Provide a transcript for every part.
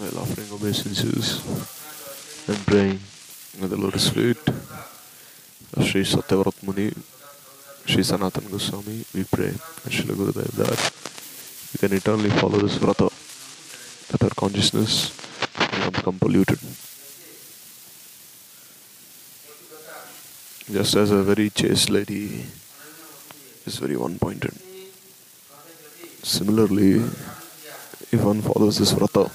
while offering obeisances and praying at the lotus feet of Sri Satyavrat Muni, Sri Sanatana Goswami, we pray and Srila Gurudev that we can eternally follow this vrata, that our consciousness will not become polluted. Just as a very chaste lady is very one-pointed. Similarly, if one follows this vrata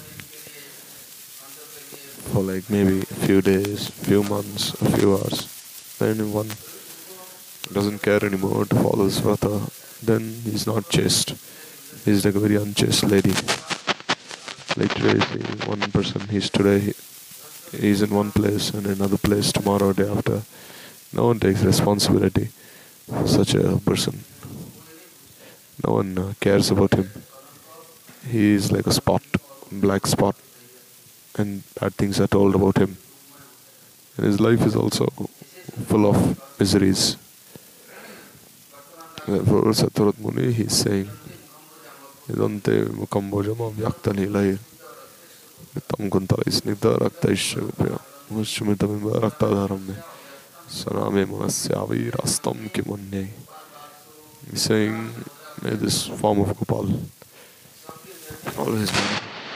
for like maybe a few days, few months, a few hours, then if one doesn't care anymore to follow this vrata, then he's not chaste. He's like a very unchaste lady. Like today, see, one person, he's in one place and another place tomorrow, day after. No one takes responsibility for such a person. No one cares about him. He is like a spot, black spot, and bad things are told about him. And his life is also full of miseries. Therefore, Satyavrat Muni, he is saying, Idante mukambojama vyakta nilai tam kuntala isnigda rakta ishagupya mushmitamimba raktadharam saname manasyavi rastam kimanye. He's saying, may this form of Gopal always be.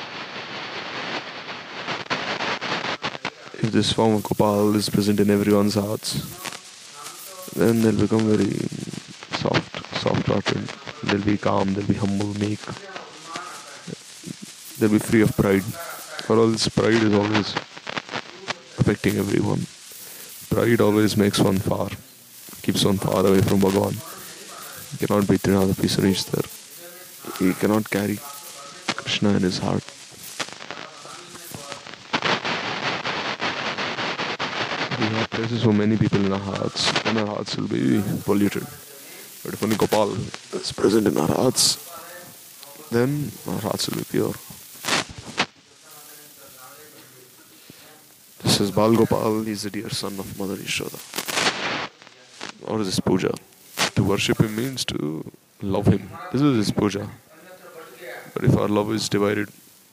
If this form of Gopal is present in everyone's hearts, then they'll become very soft-hearted. They'll be calm, they'll be humble, meek. They'll be free of pride. For all this pride is always affecting everyone. Pride always makes one far, keeps one far away from Bhagavan. He cannot be Trinadapi reach there. He cannot carry Krishna in his heart. We have places for many people in our hearts, and our hearts will be polluted. But if only Gopal is present in our hearts, then our hearts will be pure. This is Bal Gopal, he is the dear son of Mother Yashoda. What is this puja? To worship him means to love him. This is his puja. But if our love is divided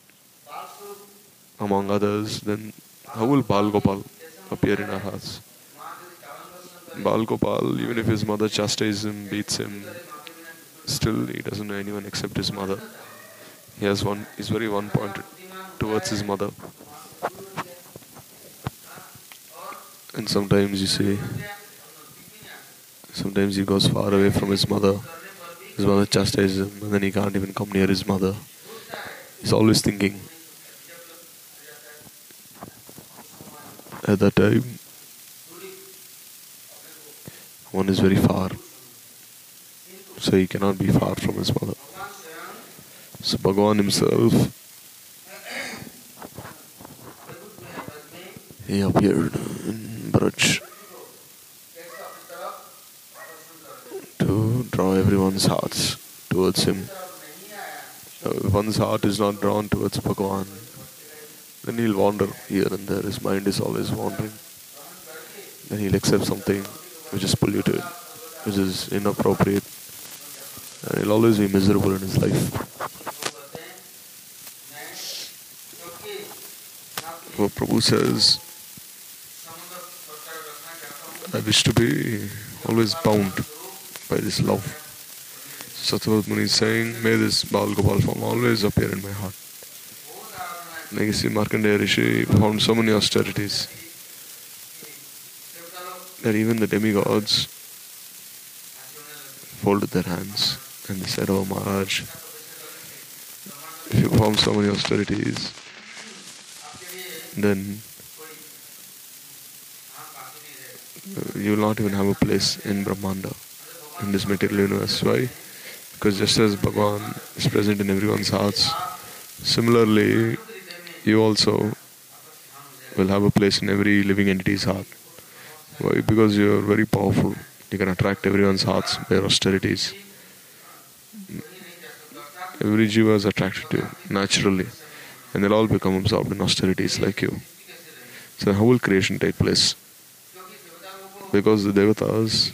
among others, then how will Bal Gopal appear in our hearts? Bal Gopal, even if his mother chastises him, beats him, still he doesn't know anyone except his mother. He's very one-pointed towards his mother. And sometimes you see, sometimes he goes far away from his mother. His mother chastises him and then he can't even come near his mother. He's always thinking. At that time, one is very far. So he cannot be far from his mother. So Bhagavan himself, he appeared in Braj to draw everyone's hearts towards him. If one's heart is not drawn towards Bhagavan, then he'll wander here and there. His mind is always wandering. Then he'll accept something which is polluted, which is inappropriate, and he'll always be miserable in his life. So Prabhu says, I wish to be always bound by this love. Satyavrat Muni is saying, may this Bal Gopal form always appear in my heart. Like you see, Markandeya Rishi performed so many austerities that even the demigods folded their hands and they said, oh Maharaj, if you perform so many austerities, then you will not even have a place in Brahmanda, in this material universe. Why? Because just as Bhagavan is present in everyone's hearts, similarly, you also will have a place in every living entity's heart. Why? Because you are very powerful. You can attract everyone's hearts by your austerities. Every jiva is attracted to you, naturally. And they'll all become absorbed in austerities like you. So how will creation take place? Because the devatas,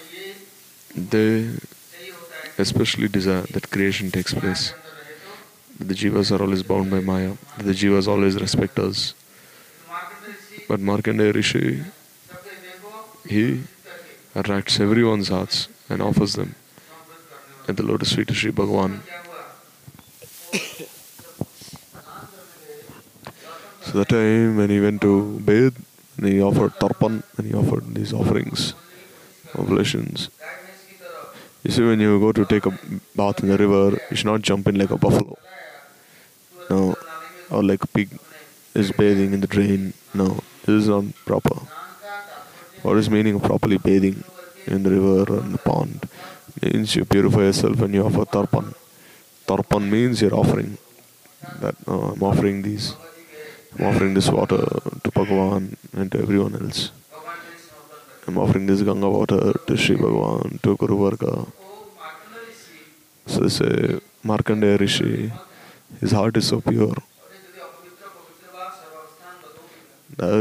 they especially desire that creation takes place. that the jivas are always bound by Maya, that the jivas always respect us. But Markandeya Rishi, he attracts everyone's hearts and offers them at the lotus feet of Sri Bhagavan. So that time when he went to bathe, and he offered tarpan, and he offered these offerings, oblations. You see, when you go to take a bath in the river, you should not jump in like a buffalo. No. Or like a pig is bathing in the drain. No. This is not proper. What is meaning of properly bathing in the river or in the pond? Means you purify yourself and you offer tarpan. Tarpan means you're offering that I'm offering these. I'm offering this water to Bhagavan and to everyone else. I'm offering this Ganga water to Sri Bhagavan, to Guru Varga. So they say Markandeya Rishi, his heart is so pure that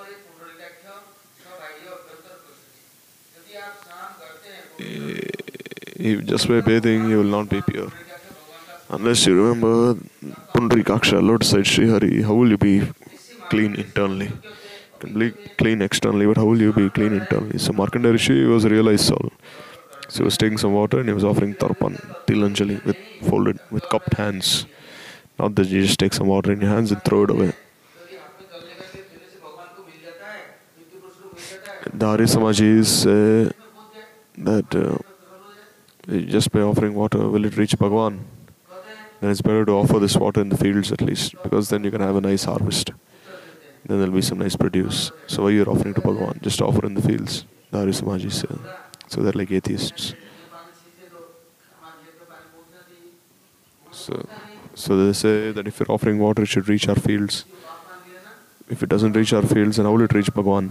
just by bathing you will not be pure. Unless you remember Pundarikaksha, Lord side Sri Hari, how will you be clean internally? You can be clean externally, but how will you be clean internally? So Markandeya Rishi was a realized soul. So he was taking some water and he was offering tarpan, tilanjali, with folded, with cupped hands. Not that you just take some water in your hands and throw it away. The Arya Samajis say that just by offering water, will it reach Bhagavan? Then it's better to offer this water in the fields at least, because then you can have a nice harvest. Then there'll be some nice produce. So why you're offering to Bhagavan? Just offer in the fields. The Arya Samajis say. So they're like atheists. So they say that if you're offering water, it should reach our fields. If it doesn't reach our fields, then how will it reach Bhagavan?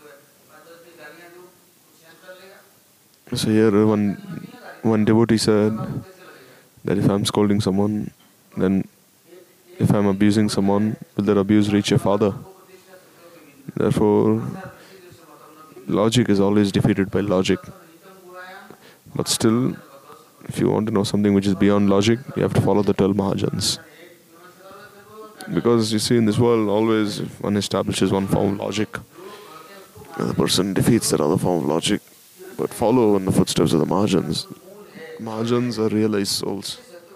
So here one devotee said that if I'm scolding someone, then if I'm abusing someone, will that abuse reach your father? Therefore, logic is always defeated by logic. But still, if you want to know something which is beyond logic, you have to follow the 12 Mahajans. Because you see, in this world, always if one establishes one form of logic, the other person defeats that other form of logic. But follow in the footsteps of the Mahajans. Mahajans are realized souls.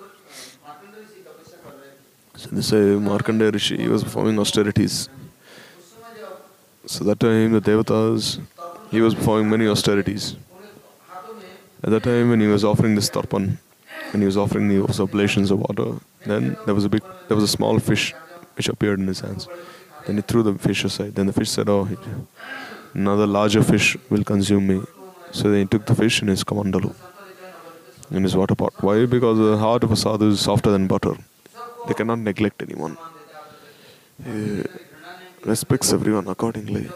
So they say Markandeya Rishi, he was performing austerities. So that time the Devatas, he was performing many austerities. At that time when he was offering this tarpan, when he was offering the oblations of water, then there was a small fish which appeared in his hands. Then he threw the fish aside. Then the fish said, oh, another larger fish will consume me. So then he took the fish in his kamandalu, in his water pot. Why? Because the heart of a sadhu is softer than butter. They cannot neglect anyone. He respects everyone accordingly.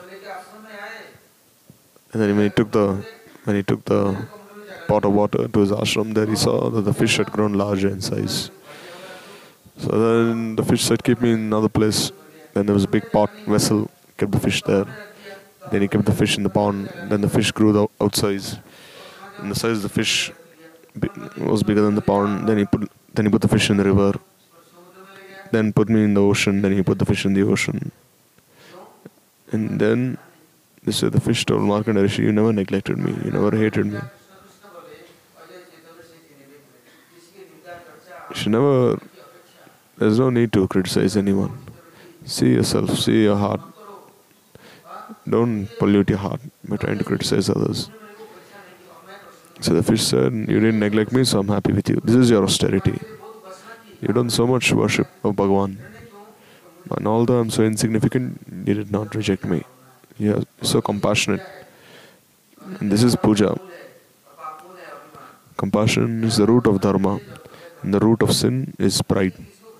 And then when he took the pot of water to his ashram, there he saw that the fish had grown larger in size. So then the fish said, keep me in another place. Then there was a big pot vessel, kept the fish there. Then he kept the fish in the pond. Then the fish grew outsize. And the size of the fish was bigger than the pond. Then he put the fish in the river. Then put me in the ocean. Then he put the fish in the ocean. And then they said the fish told Markandeya Rishi, you never neglected me. You never hated me. You should never. There's no need to criticize anyone. See yourself. See your heart. Don't pollute your heart by trying to criticize others. So the fish said, you didn't neglect me, so I'm happy with you. This is your austerity. You've done so much worship of Bhagavan. And although I'm so insignificant, you did not reject me. You're so compassionate. And this is puja. Compassion is the root of dharma. And the root of sin is pride.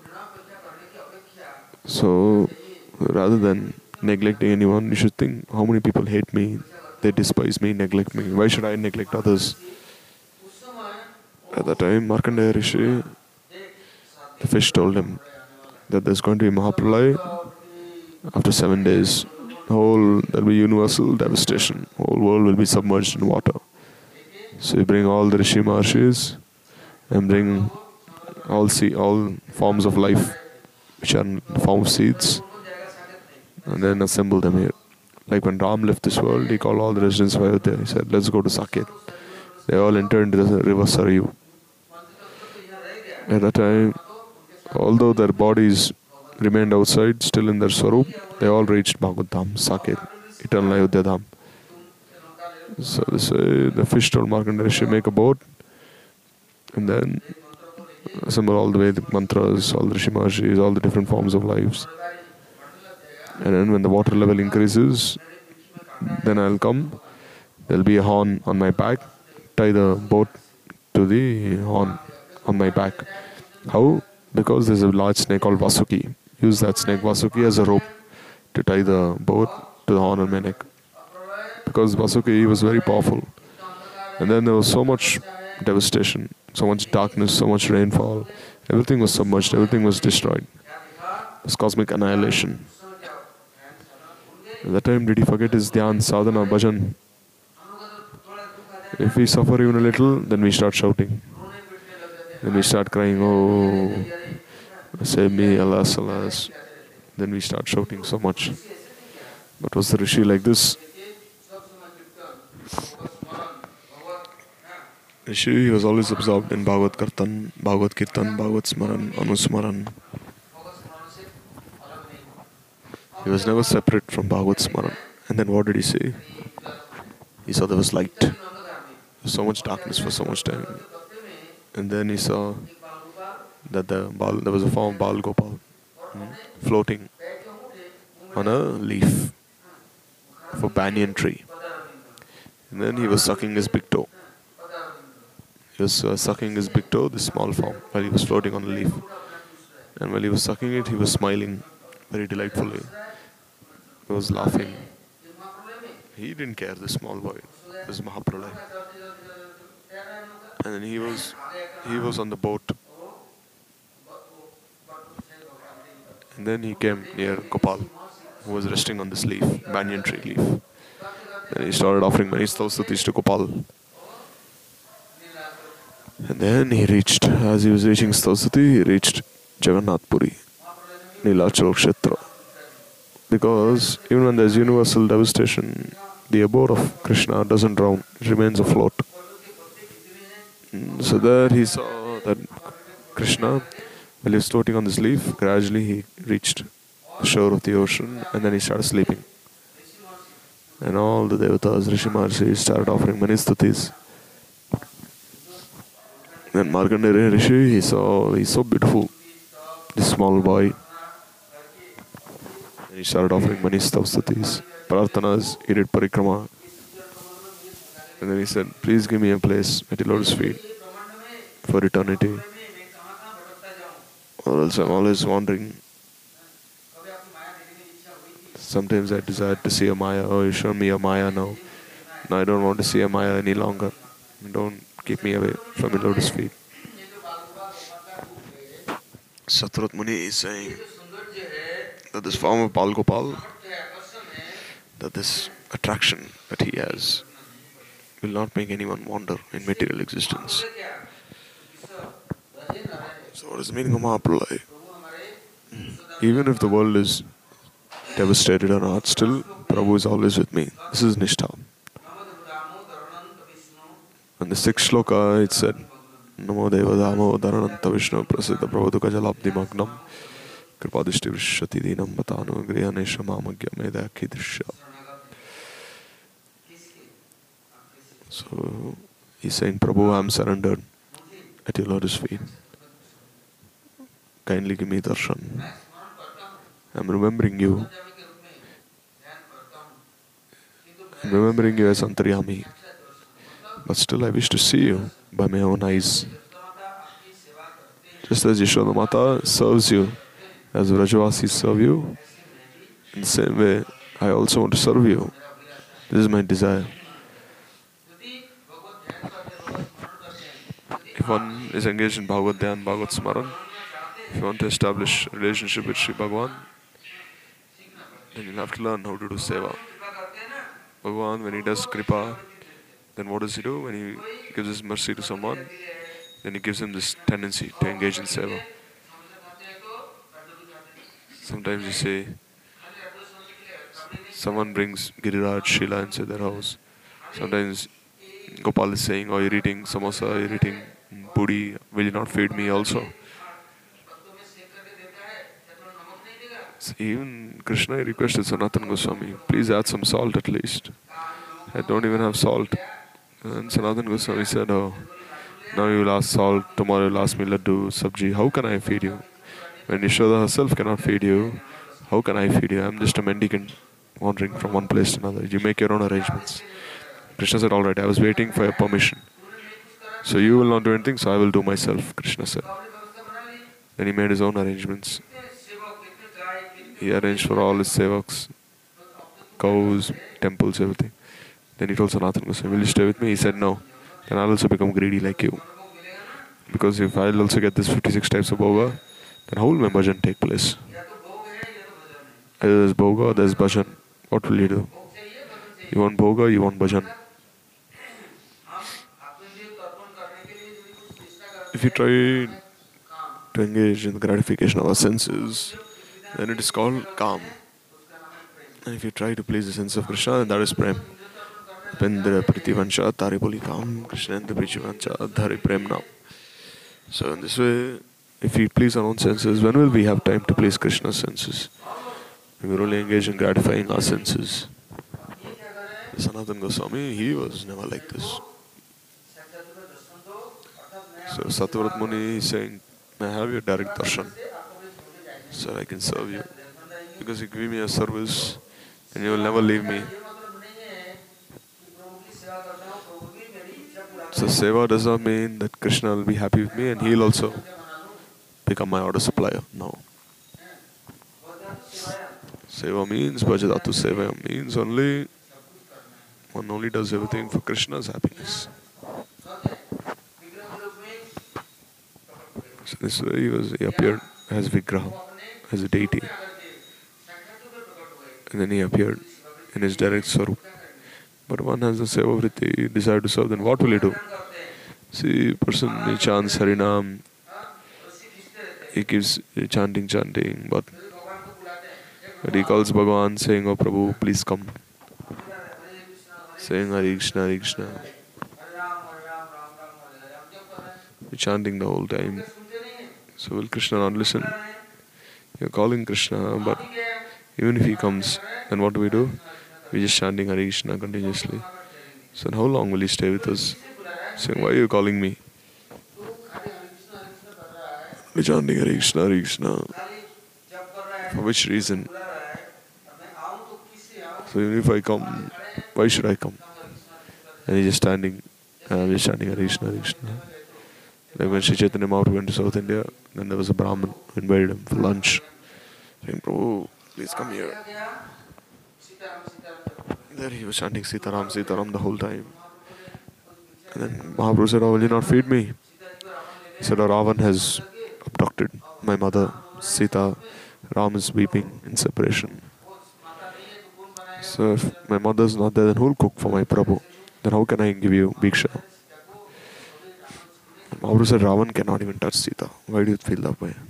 So, rather than neglecting anyone, you should think how many people hate me, they despise me, neglect me. Why should I neglect others? At that time, Markandeya Rishi, the fish told him that there's going to be Mahapralaya after 7 days. There'll be universal devastation. Whole world will be submerged in water. So you bring all the Rishi Maharshis and bring all forms of life, which are in the form of seeds, and then assemble them here. Like when Ram left this world, he called all the residents of Ayodhya. He said, "Let's go to Saket." They all entered into the river Sarayu. At that time, although their bodies remained outside, still in their Swarup, they all reached Bhagavad Dham, Saket, eternal Ayodhya Dham. So they say the fish told Markandeya Rishi, make a boat and then assemble all the Vedic mantras, all the Rishi Mahashis, all the different forms of lives. And then when the water level increases, then I'll come. There'll be a horn on my back. Tie the boat to the horn on my back. How? Because there's a large snake called Vasuki. Use that snake Vasuki as a rope to tie the boat to the horn on my neck. Because Vasuki was very powerful. And then there was so much devastation, so much darkness, so much rainfall. Everything was submerged, everything was destroyed. It was cosmic annihilation. At that time, did he forget his dhyan, sadhana, bhajan? If we suffer even a little, then we start shouting. Then we start crying, oh, save me, alas, alas. Then we start shouting so much. But was the Rishi like this? Rishi was always absorbed in Bhagavad Kirtan, Bhagavad Smaran, Anusmaran. He was never separate from Bhagavad Smaran. And then what did he say? He saw there was light. There was so much darkness for so much time. And then he saw that there was a form of Bal Gopal floating on a leaf of a banyan tree. And then he was sucking his big toe. He was sucking his big toe, this small form, while he was floating on a leaf. And while he was sucking it, he was smiling very delightfully. He was laughing. He didn't care, the small boy. It was Mahapralay. And then he was on the boat. And then he came near Gopal, who was resting on this leaf, banyan tree leaf. And he started offering many staustutis to Gopal. And then he reached, as he was reaching Staustuti, he reached Jagannath Puri, Nilachal Kshetra. Because even when there's universal devastation, the abode of Krishna doesn't drown, it remains afloat. So there he saw that Krishna, while he was floating on this leaf, gradually he reached the shore of the ocean and then he started sleeping. And all the devatas, Rishi Maharshi, started offering many stutis. Then Markandeya Rishi, he's so beautiful, this small boy. And he started offering many stutis, prarthanas, he did parikrama. And then he said, please give me a place at your lotus feet for eternity. Or else I'm always wandering. Sometimes I desire to see a Maya. Oh, you show me a Maya now. No, I don't want to see a Maya any longer. Don't keep me away from your lotus feet. Satrut Muni is saying that this form of Bal Gopal, that this attraction that he has, will not make anyone wander in material existence. So what is the meaning of Mahapralaya? Even if the world is devastated or not, still Prabhu is always with me. This is Nishtha. And the sixth shloka, it said, Namo Deva Dhammo Dharananta Vishnu Prasiddha Prabhutuka Jalabdi Magnam Kripadishti Vrishati Dinam Batano Grihanesha Mamagya Medakhi Drishya. So he's saying, Prabhu, I am surrendered at your lotus feet. Kindly give me darshan. I am remembering you. I am remembering you as Antaryami. But still I wish to see you by my own eyes. Just as Yashoda Mata serves you, as Vrajavasis serve you, in the same way, I also want to serve you. This is my desire. If one is engaged in Bhagavad Dhyan, Bhagavad Smaran, if you want to establish a relationship with Sri Bhagavan, then you'll have to learn how to do seva. Bhagavan, when he does kripa, then what does he do? When he gives his mercy to someone, then it gives him this tendency to engage in seva. Sometimes you say, someone brings Giriraj Shila inside their house. Sometimes Gopal is saying, oh, you're eating samosa, you're eating puri, will you not feed me also? So even Krishna requested Sanatana Goswami, please add some salt at least. I don't even have salt. And Sanatana Goswami said, oh, now you will ask salt, tomorrow you will ask me laddu, sabji, how can I feed you? When Yashoda herself cannot feed you, how can I feed you? I'm just a mendicant wandering from one place to another. You make your own arrangements. Krishna said, alright, I was waiting for your permission. So you will not do anything, so I will do myself, Krishna said. Then he made his own arrangements. He arranged for all his sevaks, cows, temples, everything. Then he told Sanatana Goswami, will you stay with me? He said, no. Then I'll also become greedy like you. Because if I'll also get this 56 types of bhoga, then how will my bhajan take place? Either there's bhoga or there's bhajan. What will you do? You want bhoga, you want bhajan. If you try to engage in the gratification of our senses, then it is called kam. And if you try to please the sense of Krishna, then that is prem. Pendra prativancha tari boli kam, Krishna endra prichivancha dhari prem now. So in this way, if we please our own senses, when will we have time to please Krishna's senses? We will only engage in gratifying our senses. Sanatana Goswami, he was never like this. So Satyavrat Muni is saying, may I have your direct darshan, so I can serve you. Because you give me a service and you will never leave me. So seva does not mean that Krishna will be happy with me and he will also become my order supplier. No. Seva means, Bhajadatu Seva means one only does everything for Krishna's happiness. So this way he appeared as Vigraha, as a deity. And then he appeared in his direct Swarup. But one has a seva vritti, desire to serve, then what will he do? See, person he chants Harinam, he keeps chanting, but he calls Bhagavan saying, oh Prabhu, please come. Saying Hare Krishna, Hare Krishna. Chanting the whole time. So will Krishna not listen? You're calling Krishna, but even if he comes, then what do? We're just chanting Hare Krishna continuously. So how long will he stay with us? Saying, why are you calling me? We're chanting Hare Krishna, Hare Krishna. For which reason? So even if I come, why should I come? And he's just standing, I'm just chanting Hare Krishna, Hare Krishna. Like when Sri Chaitanya Mahaprabhu went to South India, then there was a Brahmin who invited him for lunch. Saying, Prabhu, please come here. There he was chanting Sitaram, Sitaram the whole time. And then Mahaprabhu said, oh, will you not feed me? He said, oh, Ravan has abducted my mother, Sita. Ram is weeping in separation. So if my mother is not there, then who will cook for my Prabhu? Then how can I give you Bhiksha? Mahaprabhu said, Ravan cannot even touch Sita. Why do you feel that way?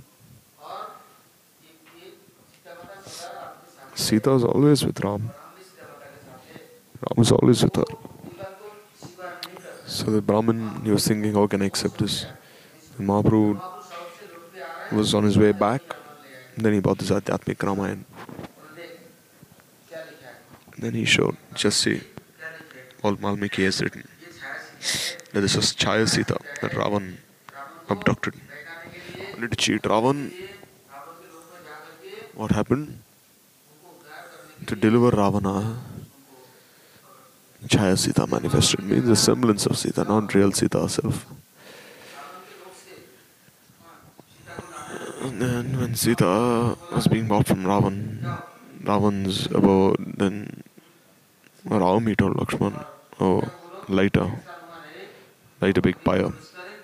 Sita is always with Ram. Ram is always with her. So the Brahmin, he was thinking, how can I accept this? And Mahaprabhu was on his way back. Then he bought this Adhyatmik Ramayana. Then he showed, just see, all Valmiki has written, that this was Chaya Sita, that Ravan abducted. Only to cheat Ravan. What happened? To deliver Ravana, Chaya Sita manifested, means a semblance of Sita, not real Sita herself. And then when Sita was being bought from Ravan's abode, then Ravami told Lakshman, oh, light a big fire.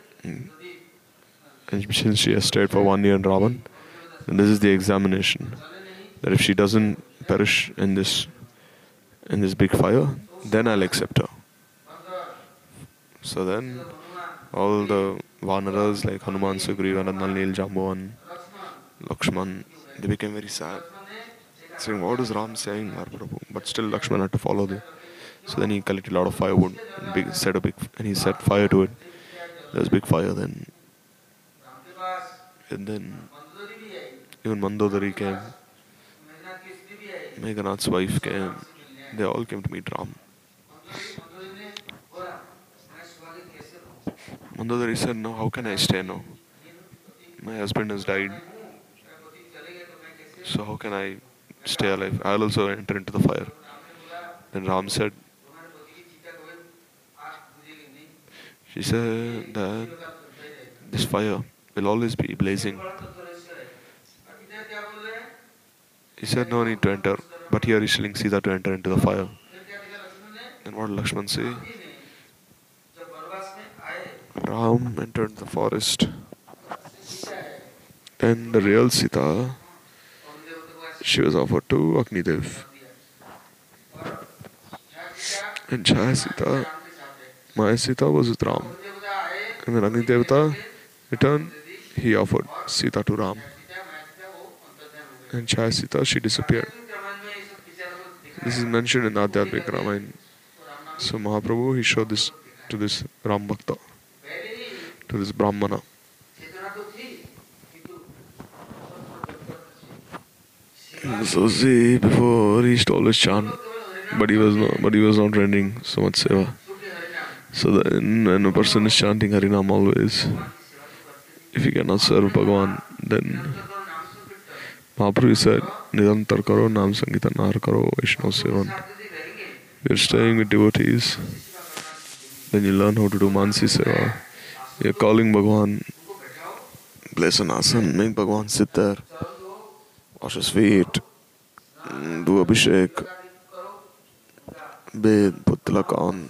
And since she has stayed for 1 year in Ravan, and this is the examination, that if she doesn't perish in this big fire, then I'll accept her. So then All the Vanaras like Hanuman, Sugriva, Ranal, Neel, Jambavan, Lakshman, they became very sad, saying, "What is Ram saying, our Prabhu?" But still, Lakshman had to follow them. So then he collected a lot of firewood, and he set fire to it. There was big fire then, and then even Mandodari came, Meghanath's wife came. They all came to meet Ram. Mandodari said, "No, how can I stay now? My husband has died, so how can I stay alive? I'll also enter into the fire." Then Ram said, she said that this fire will always be blazing. He said, "No need to enter," but here he's telling Sita to enter into the fire. Then what did Lakshman say? Ram entered the forest, and the real Sita, she was offered to Agnidev. And Chaya Sita, Maya Sita was with Ram. And then Agni Devata returned, he offered Sita to Ram. And Chaya Sita, she disappeared. This is mentioned in Adhyatmika Ramayana. So Mahaprabhu, he showed this to this Ram Bhakta, to this Brahmana. So see, before he used to always chant, but he was not rendering so much seva. So then when a person is chanting Harinam always, if he cannot serve Bhagavan, then Mahaprabhu said, Nirantar karo, Nam Sankirtan Nar karo, Vaishnava Sevan. You're staying with devotees, then you learn how to do Mansi Seva. You're calling Bhagavan, place an asan, make Bhagavan sit there, wash his feet, do Abhishek, bathe, put tilak on,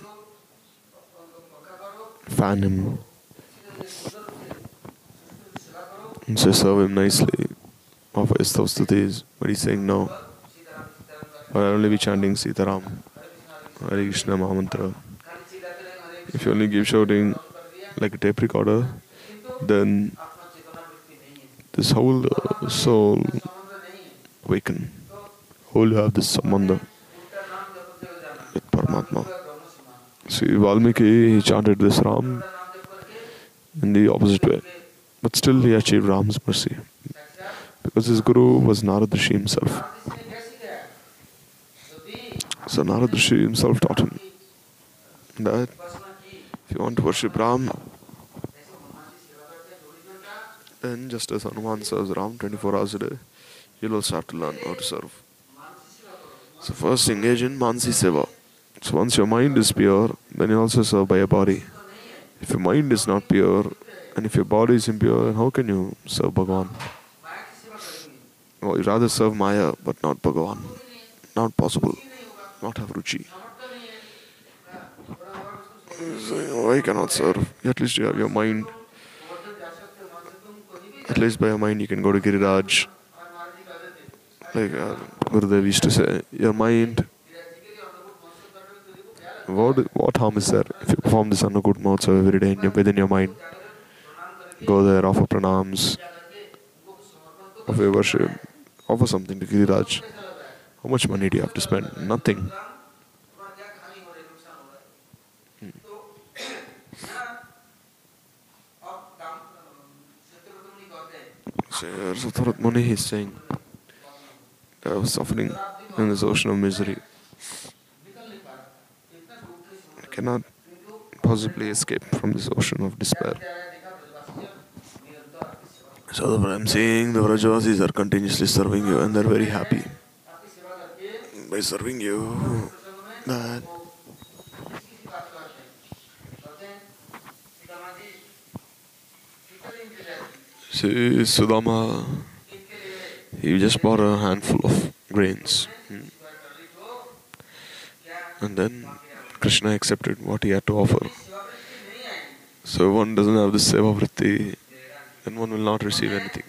fan him, and say serve him nicely, offer his stutis. But he's saying no, I'll only be chanting Sitaram, Hare Krishna Mahamantra. If you only keep shouting like a tape recorder, then this whole soul awaken. Whole you have this sambandha with Paramatma. See, Valmiki, he chanted this Ram in the opposite way. But still he achieved Ram's mercy. Because his guru was Narad Rishi himself. So Narad Rishi himself taught him that if you want to worship Ram, then just as Hanuman serves Ram 24 hours a day, you'll also have to learn how to serve. So first engage in Mansi Seva. So once your mind is pure, then you also serve by your body. If your mind is not pure, and if your body is impure, then how can you serve Bhagavan? Well, you rather serve Maya, but not Bhagavan. Not possible. Not have Ruchi. So, why cannot serve? At least you have your mind. At least by your mind you can go to Giriraj. Like Gurudev used to say, your mind, what harm is there if you perform this Annakut Mahotsav every day within your mind? Go there, offer pranams, offer worship, offer something to Giriraj. How much money do you have to spend? Nothing. So Sattvarat Muni is saying, I was suffering in this ocean of misery. I cannot possibly escape from this ocean of despair. So I'm saying the Vrajavasis are continuously serving you and they're very happy by serving you. That see, Sudama, he just bought a handful of grains. And then Krishna accepted what he had to offer. So if one doesn't have this seva vritti, then one will not receive anything.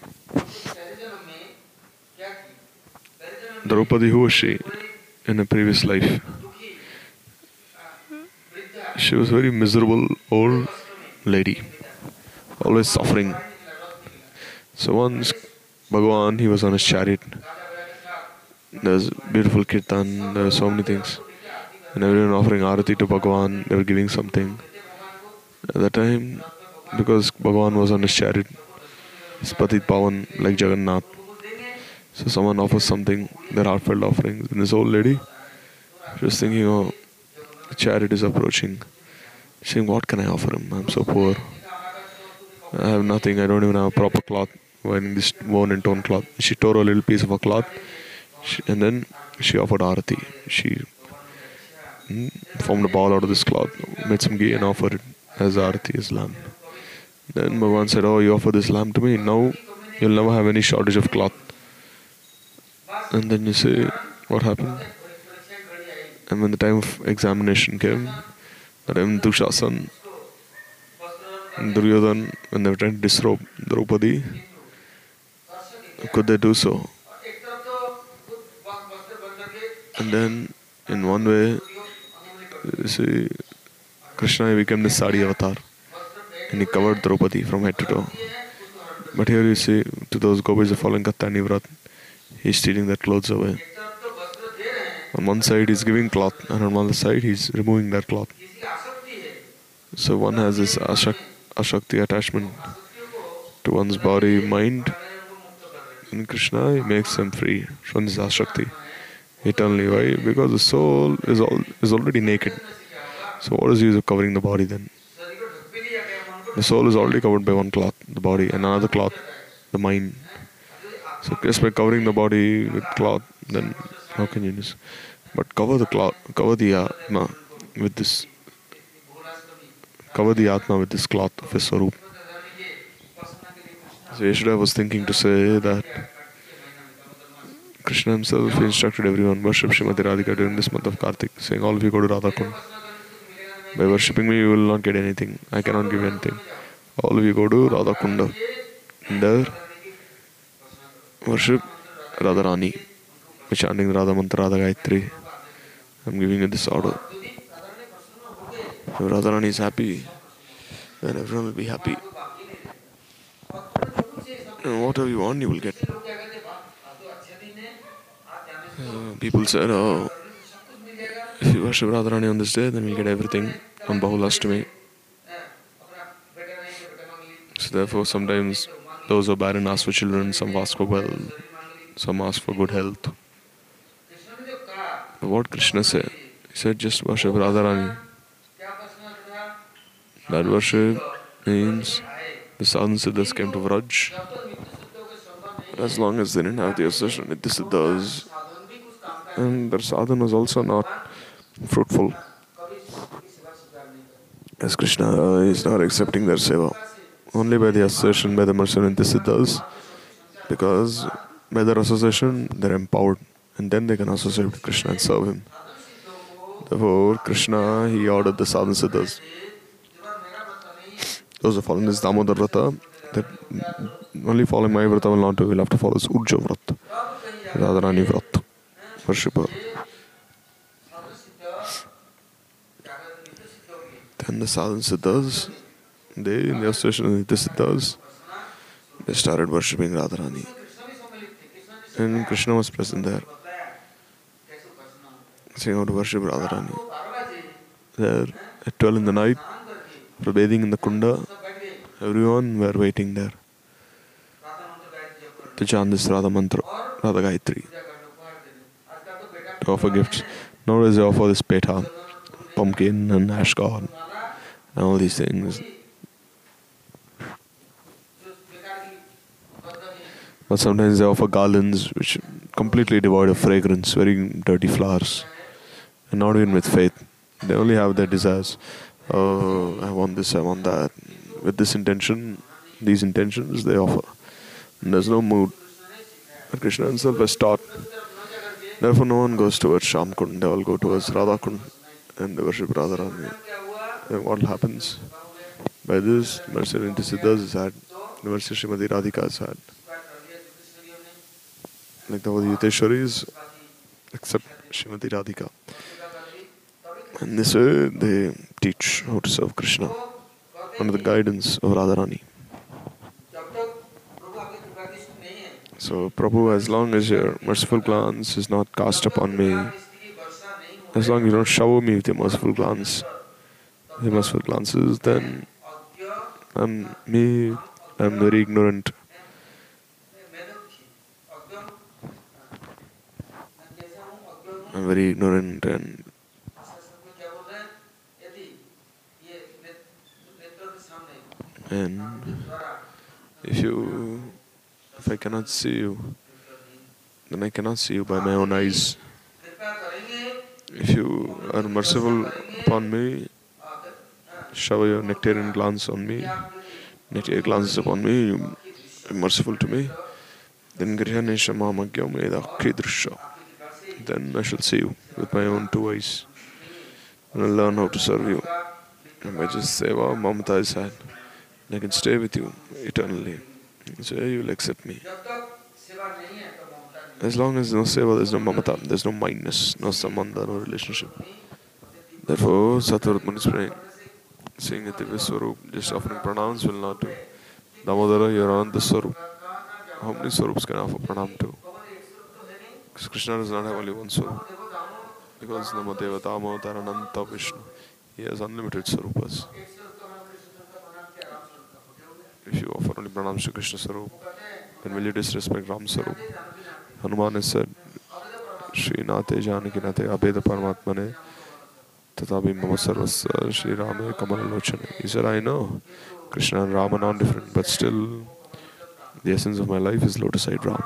Draupadi, who was she in a previous life? She was very miserable, old, lady, always suffering. So once Bhagavan, he was on his chariot. There's beautiful kirtan, there were so many things. And everyone offering arati to Bhagavan, they were giving something. At that time, because Bhagavan was on his chariot, his Patit Pavan, like Jagannath. So someone offers something, their heartfelt offerings. And this old lady, she was thinking, oh, the chariot is approaching. She's saying, what can I offer him? I'm so poor. I have nothing. I don't even have a proper cloth. Wearing this worn and torn cloth. She tore a little piece of a cloth, and then she offered arati. She formed a ball out of this cloth, made some ghee and offered it as arati, as lamb. Then Bhagavan said, oh, you offer this lamb to me, now you'll never have any shortage of cloth. And then you say, what happened? And when the time of examination came, that even Dushasan and Duryodhan, when they were trying to disrobe Draupadi, could they do so? And then, in one way, you see, Krishna became the Sadi avatar, and he covered Draupadi from head to toe. But here you see, to those gopis who are following Katyayani Vrat, he's stealing their clothes away. On one side he's giving cloth, and on one side he's removing their cloth. So one has this Ashakti attachment to one's body, mind. In Krishna, he makes them free from this Ashakti eternally. Why? Because the soul is already naked. So what is the use of covering the body then? The soul is already covered by one cloth, the body, and another cloth, the mind. So just by covering the body with cloth, then how can you use? But cover the cloth, cover the Atma with this. Cover the Atma with this cloth of his Swarup. So yesterday I was thinking to say that Krishna himself instructed everyone, worship Srimati Radhika during this month of Kartik, saying, all of you go to Radha Kund. By worshipping me, you will not get anything. I cannot give anything. All of you go to Radha Kunda. And there, worship Radharani. By chanting Radha Mantra, Radha Gayatri. I'm giving you this order. If Radharani is happy, then everyone will be happy. And whatever you want, you will get. People said, oh, if you worship Radharani on this day, then we'll get everything on Bahulastami. So therefore, sometimes those who are barren ask for children, some ask for wealth, some ask for good health. But what Krishna said? He said, just worship Radharani. That worship means the sadhan siddhas came to Vraj. But as long as they didn't have the assertion that this does, and their sadhana was also not fruitful, as Krishna is not accepting their seva. Only by the assertion, by the mercy and siddhas, because by their association they're empowered, and then they can associate with Krishna and serve him. Therefore, Krishna, he ordered the sadhan siddhas. Those who follow this Damodar Vrata, that only following my Vrata will not do, will have to follow this Urja Vrata, Radharani Vrata, worship her. Then the sadhan siddhas, they, in the association of the siddhas, they started worshipping Radharani. And Krishna was present there, saying how to worship Radharani. There, at 12 in the night, for bathing in the Kunda, everyone were waiting there to chant this Radha Mantra, Radha Gayatri, to offer gifts. Nowadays they offer this petha, pumpkin and ash god, and all these things. But sometimes they offer garlands which are completely devoid of fragrance, very dirty flowers, and not even with faith. They only have their desires. Oh, I want this, I want that. With this intention, these intentions they offer. And there's no mood. But Krishna himself has taught. Therefore, no one goes towards Shamkund. They all go towards Radhakund and they worship Radharani. And what happens? By this, mercy and Siddhas is had. The mercy Srimati Radhika is had. Like the Yuteshwaris, except Srimati Radhika. And this way, they teach how to serve Krishna. under the guidance of Radharani. So, Prabhu, as long as your merciful glance is not cast upon me, as long as you don't shower me with your merciful glance, the merciful glances, then I'm very ignorant. I'm very ignorant, and if I cannot see you, then I cannot see you by my own eyes. If you are merciful upon me, shower your nectarian glance on me, nectarian glances upon me, you are merciful to me, then Grihanesha Mahamagyam Edakri Drusha. Then I shall see you with my own two eyes, and I'll learn how to serve you. And by just seva, mamata is had. I can stay with you eternally. So you will accept me. As long as no seva, there's no mamata, there's no mindness, no sambandha, no relationship. Therefore, Sattva Muni is praying, saying that Divya Swarup, just offering pranams will not do. Damodara, you're Ananta Swarup. How many Swarups can I offer pranam to? Because Krishna does not have only one Swarup. Because Namo Devatamo Tarananta Vishnu. He has unlimited Swarupas. If you offer only pranams to Krishna Swarup, then will you disrespect Ram Swarup? Hanuman has said, Shri Nate Janaki Nate Abheda Paramatmane Tatabi Mama Sarvasya Shri Rame Kamalalochane. He said, I know Krishna and Ram are not different, but still the essence of my life is lotus-eyed Ram.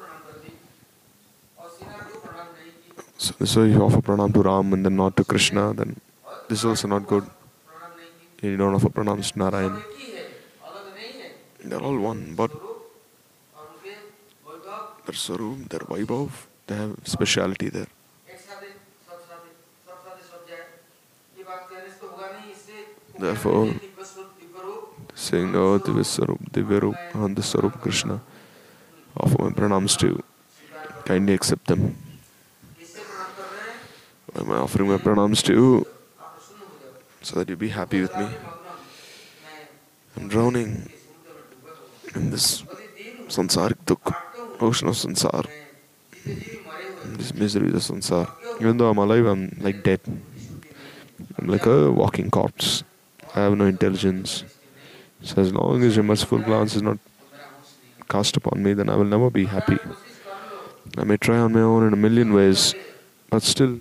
So if you offer pranam to Ram and then not to Krishna, then this is also not good. You don't offer pranams to Narayan. They're all one, but their Swarup, their Vaibhav, they have speciality there. Therefore, saying, oh, Divya Swarup, Divya Rup, Ananda Swarup Krishna, offer my pranams to you. Kindly accept them. Why am I offering my pranams to you? So that you be happy with me. I'm drowning in this sansarik dukh, ocean of sansar, this misery of sansar. Even though I'm alive, I'm like dead. I'm like a walking corpse. I have no intelligence. So as long as your merciful glance is not cast upon me, then I will never be happy. I may try on my own in a million ways, but still,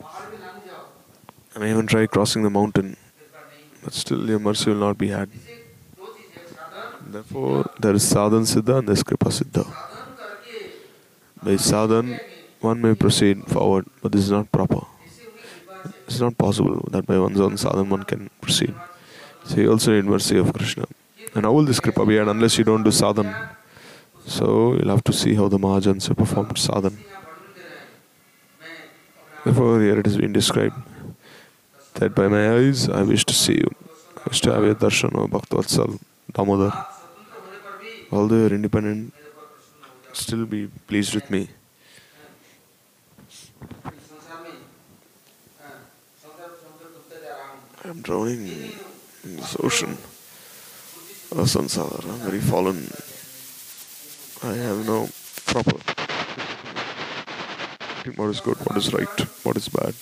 I may even try crossing the mountain, but still your mercy will not be had. Therefore, there is sadhan siddha and there is kripa siddha. By sadhan, one may proceed forward, but this is not proper. It's not possible that by one's own sadhan one can proceed. So you also need mercy of Krishna. And how will this kripa be had unless you don't do sadhan? So you'll have to see how the Mahajans have performed sadhan. Therefore, here it has been described that by my eyes I wish to see you. I wish to have your darshan of Bhaktavatsal, Damodar. Although you're independent, still be pleased with me. I'm drowning in this ocean of sansar. I'm very fallen. I have no proper what is good, what is right, what is bad.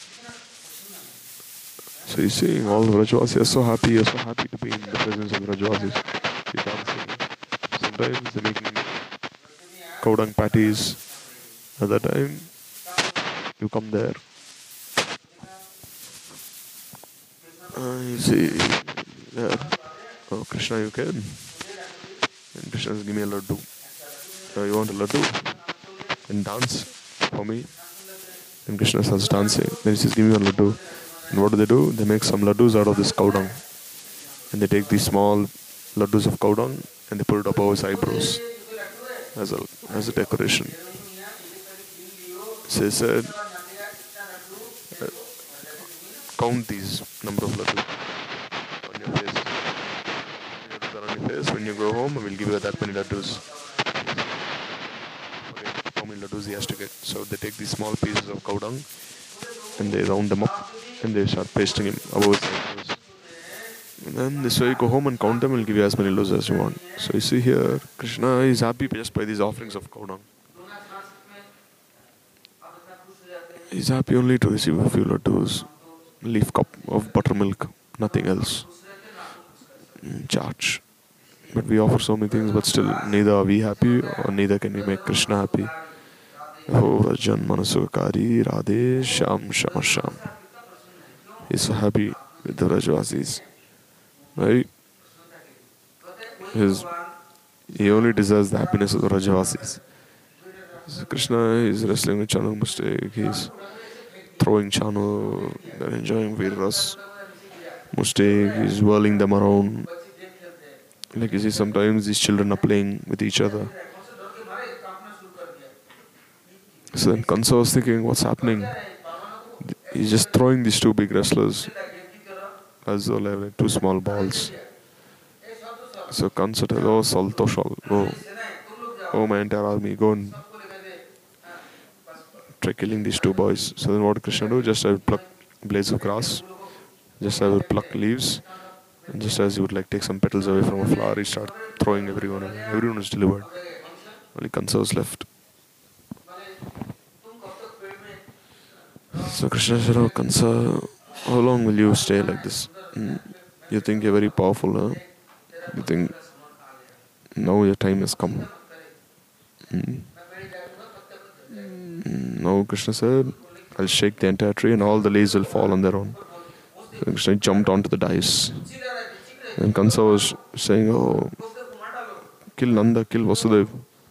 So you see, all the Vrajavasis are so happy, you're so happy to be in the presence of Vrajavasis. You're dancing. Sometimes they're making Kaudang patties. At that time, you come there. You see, there. Oh, Krishna, you can. And Krishna says, give me a laddu. You want a laddu? And dance for me. And Krishna starts dancing. Then he says, give me one laddu. And what do? They make some laddus out of this cow dung. And they take these small laddus of cow dung and they put it above his eyebrows as a decoration. So he said, count these number of laddus on your face. You have to put on your face. When you go home, we'll give you that many laddus. How many laddus he has to get. So they take these small pieces of cow dung and they round them up and they start pasting him above his eyebrows. And then this way you go home and count them, will give you as many loaves as you want. So you see here, Krishna is happy just by these offerings of cow dung. He's happy only to receive a few laddus, leaf cup of buttermilk, nothing else. Charge. But we offer so many things, but still neither are we happy or neither can we make Krishna happy. Oh Rajan Manasukari Radhe Sham Sham Sham. He's so happy with the Rajvasis. Right? He only deserves the happiness of the Rajvasis. So Krishna is wrestling with Chanu Mustik. He's throwing Chanu. They're enjoying Virras. Mustik. He's whirling them around. Like you see, sometimes these children are playing with each other. So then Kansa was thinking, what's happening? He's just throwing these two big wrestlers as though they're like two small balls. So Kansa tells, oh Saltoshal, go. Oh my entire army, go and try killing these two boys. So then what did Krishna do? Just I would pluck blades of grass. Just I would pluck leaves. And just as you would like take some petals away from a flower, he start throwing everyone away. Everyone was delivered. Only Kansa was left. So Krishna said, oh Kansa, how long will you stay like this? You think you're very powerful, huh? You think now your time has come. Now Krishna said, I'll shake the entire tree and all the leaves will fall on their own. So Krishna jumped onto the dais. And Kansa was saying, oh, kill Nanda, kill Vasudev.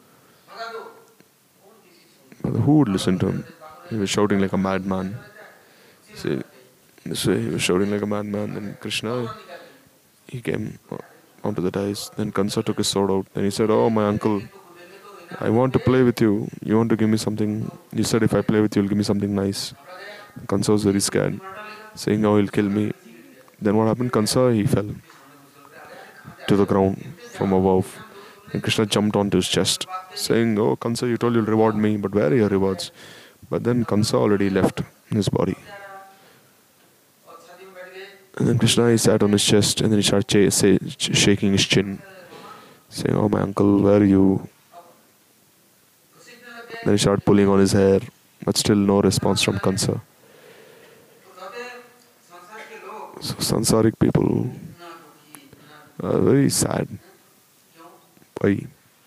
But who would listen to him? He was shouting like a madman. See, this way he was shouting like a madman. Then Krishna, he came onto the dais. Then Kansa took his sword out. Then he said, oh my uncle, I want to play with you. You want to give me something? You said if I play with you, you'll give me something nice. Kansa was very scared, saying, oh, he'll kill me. Then what happened? Kansa, he fell to the ground from above. And Krishna jumped onto his chest, saying, oh, Kansa, you told you'll reward me, but where are your rewards? But then Kansa already left his body. And then Krishna, he sat on his chest and then he started shaking his chin, saying, oh, my uncle, where are you? Then he started pulling on his hair, but still no response from Kansa. So Sansaric people are very sad. Why?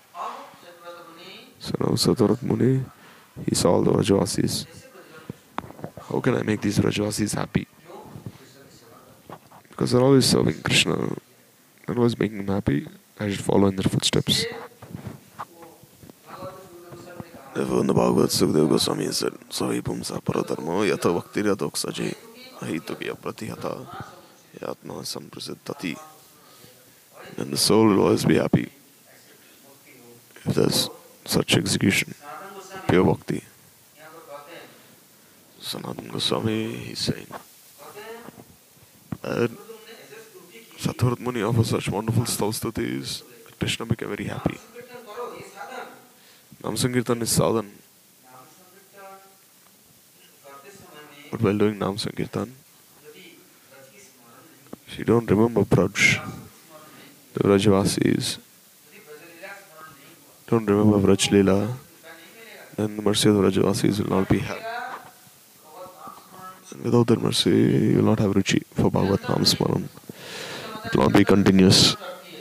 So now Satavarat Muni, he saw all the Rajvasis. How can I make these Rajvasis happy? Because they're always serving Krishna. They're always making him happy. I should follow in their footsteps. Therefore in the Bhagavad, Sukadeva Goswami said, Savi Pumsa Paradharmo Yatha Bhaktira Doksaji Ahitukya Pratihata Yatma Samprasiddhati. Then the soul will always be happy if there's such execution, pure bhakti. Sanatana Goswami, he's saying that Satavarat Muni offers such wonderful stutis that Krishna became very happy. Nam Sankirtan is sadhan. But while doing Nam Sankirtan, if you don't remember Braj, the Vrajvasis, don't remember Vraj Leela, then the mercy of the Vrajvasis will not be had. And without that mercy, you will not have Ruchi for Bhagavad Nam Smaran. It will not be continuous.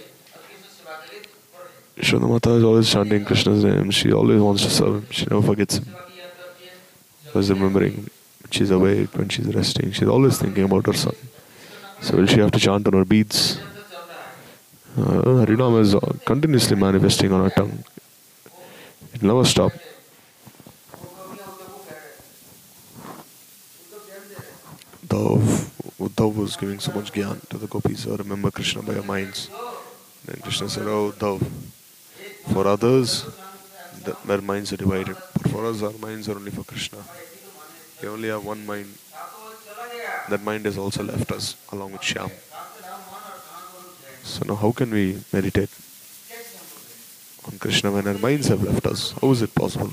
Yashoda Mata is always chanting Krishna's name. She always wants to serve him. She never forgets him. Always remembering when she's awake, when she's resting. She's always thinking about her son. So will she have to chant on her beads? Harinam is continuously manifesting on her tongue. It will never stop. Uddhav was giving so much gyan to the gopis. So remember Krishna by your minds. Then Krishna said, oh Uddhav, for others, their minds are divided. But for us, our minds are only for Krishna. We only have one mind. That mind has also left us along with Shyam. So now how can we meditate on Krishna when our minds have left us? How is it possible?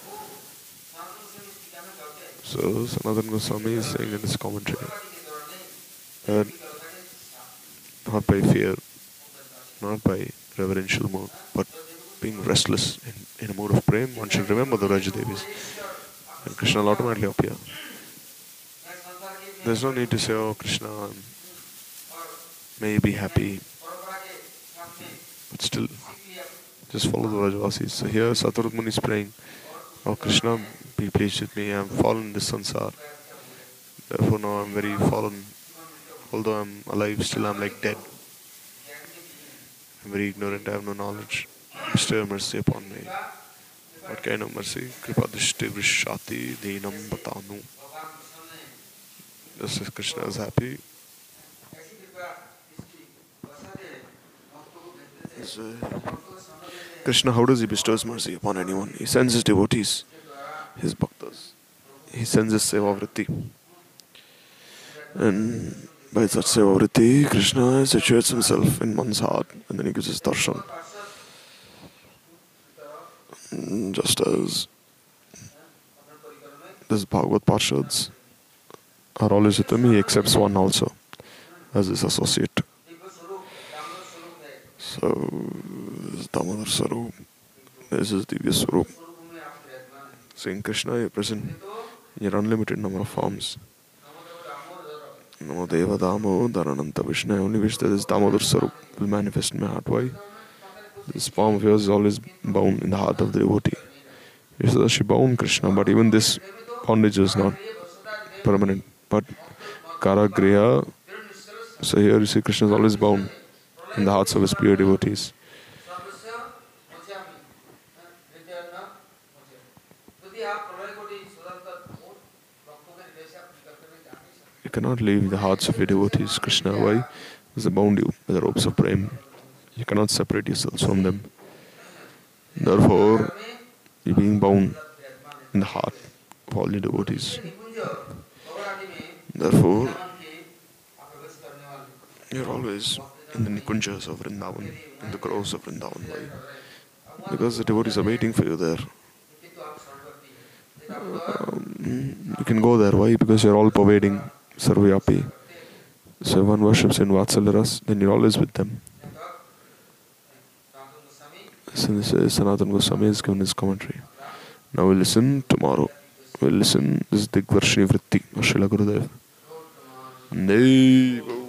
So Sanatana Goswami is saying in his commentary that not by fear, not by reverential mood, but being restless in a mood of prem, one should remember the Rajadevis, and Krishna will automatically appear. There's no need to say, oh Krishna, may you be happy, but still, just follow the Rajavasis. So here Satarut Muni is praying, oh Krishna, be pleased with me, I'm fallen in this sansar. Therefore now I'm very fallen. Although I'm alive, still I'm like dead. I'm very ignorant, I have no knowledge. Bestow your mercy upon me. What kind of mercy? Kripa Drishti Vrishati Dhinam Batanu. Just as Krishna is happy. So, Krishna, how does he bestow his mercy upon anyone? He sends his devotees, his bhaktas. He sends his sevavritti. And by such sevavritti, Krishna situates himself in one's heart and then he gives his darshan. Just as this Bhagavad Parshads are always with him, he accepts one also as his associate. So, this is Damodar Sarup, this is Divya Sarup. Saying Krishna, you are present in your unlimited number of forms. Namo Deva Damo Dharananta Vishnu. I only wish that this Damodar Sarup will manifest in my heart. Why? This form of yours is always bound in the heart of the devotee. You said that she bound Krishna, but even this bondage is not permanent. But Karagriha, so here you see Krishna is always bound in the hearts of his pure devotees. You cannot leave the hearts of your devotees, Krishna. Why? Because they bound you by the ropes of prema. You cannot separate yourselves from them. Therefore, you're being bound in the heart of all your devotees. Therefore, you're always in the Nikunjas of Vrindavan, in the groves of Vrindavan. Why? Because the devotees are waiting for you there. You can go there. Why? Because you're all pervading, Sarvyapi. So if one worships in Vatsalya, then you're always with them. So this is Sanatana Goswami has given his commentary. Now we'll listen tomorrow. We'll listen. This is Digvarshini Vritti of Srila Gurudev.